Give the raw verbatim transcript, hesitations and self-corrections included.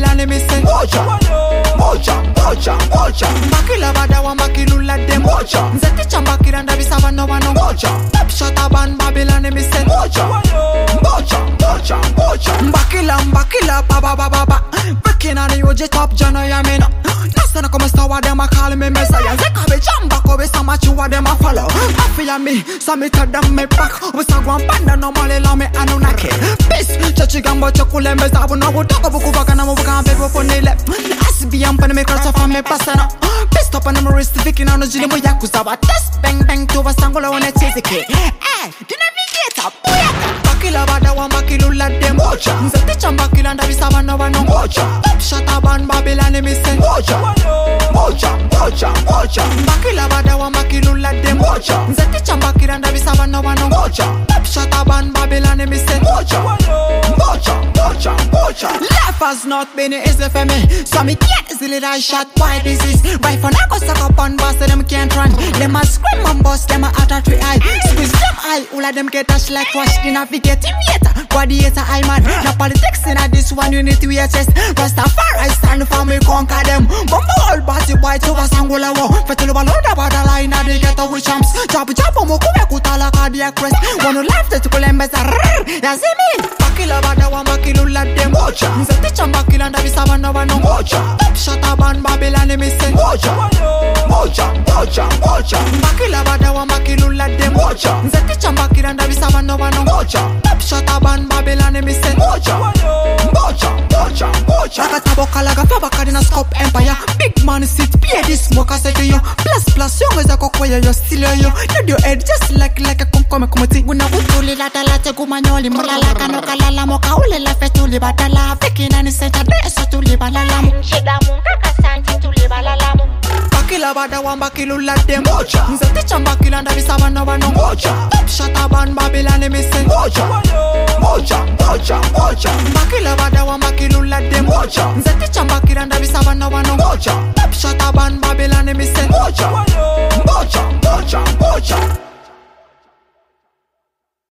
Babylon me say Moja, moja, moja, moja. Mbakila bada wa mbakilula dem Moja, Nzeti chambakila ndabisa vano vano moja, Top shot aban Babylon me say moja, moja, moja, moja. Mbakila mbakila baba baba baba Breaking on the O J top jano ya mena Nasana come star wa dem a call me messiah Zeka be jamba ko be sama chu wa dem a follow Afia me, sa me ta dem me back We sa gwan panda no male la me anunake Peace, chachi gambo chokule me zabu no Butoko buku baka na mubuka ampe popo nile Asibi ampane me kalsa fa me pasana Pissed up on my wrist, Vicky on the gym, Yakuza, but test bang bang to a sangular on a cheesecake. Eh, dinavigator, boyaka. Bakila bada wa makilula dem. Moja, Nzaticha mbakila ndabisa vano vano. moja, Top shot aban Babylon me say. moja, moja, moja, moja. Bakila bada wa makilula dem. Moja, Nzaticha mbakila ndabisa vano vano. moja, Top shot aban Babylon me say. moja, moja, moja, moja. Life has not been easy for me, so me can't easily die shot by disease. Right for now, go suck up on boss, so them can't run. Them a scream and bust, them a utter three eye. Squeeze them eye, all of them get touched like wash. The navigating meter, body is a eye man. No politics in a this one, you need to wear chest. Rastafari stand for me, conquer them. Bumbo all bossy white over Sangola war. Fetulu balonda about the line, now they get over champs. Chop chop, mo kume kutala cardiac arrest. One who life to pull them better. Ya see me? Bakila bada wa makilula dem. Moja, Nzaticha mbakila ndabisa vano vano. moja, Top shot aban Babylon me say. moja, moja, moja, moja. Mbakila bada wa makilula dem. Moja, Nzaticha mbakila ndabisa vano vano. moja, Top shot aban Babylon me say. moja, moja, moja, moja. Akataboka laga fabaka dina scope empire. Big man sit pay this smoke I say to you. Plus plus young as a kokoya you still yo. Nod your head just like like a kumkome kumati. Guna utuli lata late gumanyoli mrala kano kalala moka ule la fetuli batala. Fiki nani senta desa tuli balalamu. Shida munga kasanti tuli balalamu. Bakila bada wa mbakilula dem. Moja, Nzaticha mbakila ndabisa vano vano. moja, Top shot aban Babylon me say. moja, moja, moja, moja. Mbakila bada wa makilula dem. Moja, Nzaticha mbakila ndabisa vano vano. moja, Top shot aban Babylon me say. moja,